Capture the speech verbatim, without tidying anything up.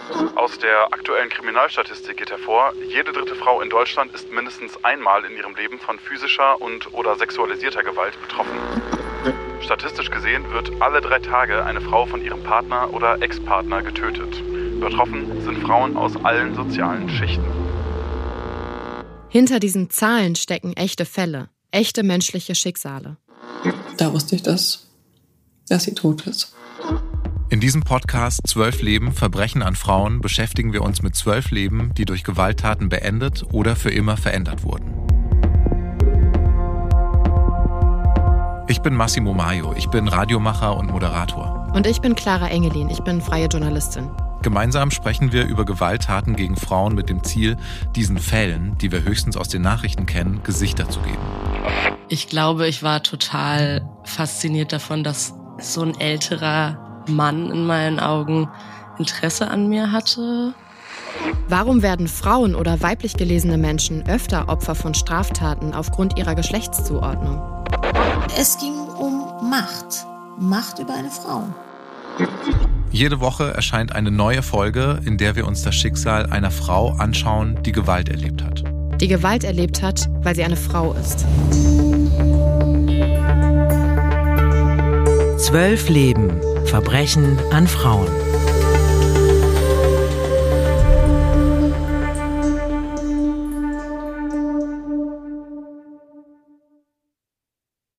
Aus der aktuellen Kriminalstatistik geht hervor, jede dritte Frau in Deutschland ist mindestens einmal in ihrem Leben von physischer und oder sexualisierter Gewalt betroffen. Statistisch gesehen wird alle drei Tage eine Frau von ihrem Partner oder Ex-Partner getötet. Betroffen sind Frauen aus allen sozialen Schichten. Hinter diesen Zahlen stecken echte Fälle, echte menschliche Schicksale. Da wusste ich das, dass sie tot ist. In diesem Podcast Zwölf Leben, Verbrechen an Frauen beschäftigen wir uns mit zwölf Leben, die durch Gewalttaten beendet oder für immer verändert wurden. Ich bin Massimo Maio, ich bin Radiomacher und Moderator. Und ich bin Clara Engelin, ich bin freie Journalistin. Gemeinsam sprechen wir über Gewalttaten gegen Frauen mit dem Ziel, diesen Fällen, die wir höchstens aus den Nachrichten kennen, Gesichter zu geben. Ich glaube, ich war total fasziniert davon, dass so ein älterer Mann in meinen Augen Interesse an mir hatte. Warum werden Frauen oder weiblich gelesene Menschen öfter Opfer von Straftaten aufgrund ihrer Geschlechtszuordnung? Es ging um Macht. Macht über eine Frau. Jede Woche erscheint eine neue Folge, in der wir uns das Schicksal einer Frau anschauen, die Gewalt erlebt hat. Die Gewalt erlebt hat, weil sie eine Frau ist. Zwölf Leben, Verbrechen an Frauen.